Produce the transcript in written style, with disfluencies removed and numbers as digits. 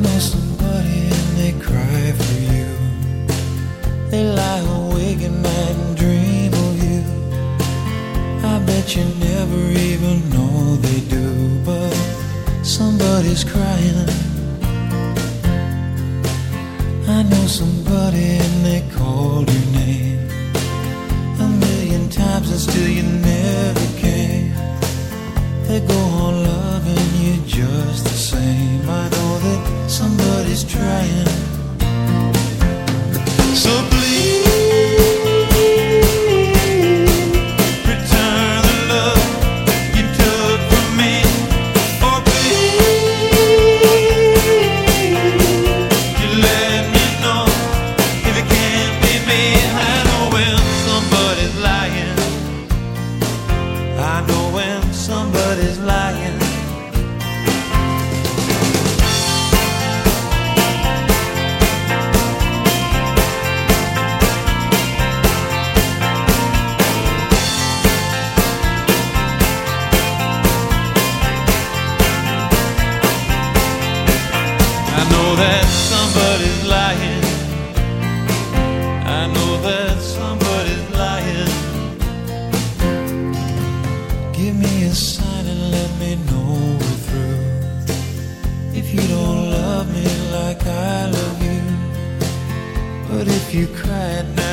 know somebody and they cry for you. They lie awake at night and dream of you. I bet you never even know they do, but somebody's crying. I know somebody and they called your name 1,000,000 times and still you never came. They go on loving you just the same. I know that somebody's trying. So please return the love you took from me. Or please you let me know if it can't be me. I know when somebody's lying. I know when somebody's lying. I know that somebody's lying. I know that somebody's lying. Give me a sign and let me know we're through. If you don't love me like I love you, but if you cry at night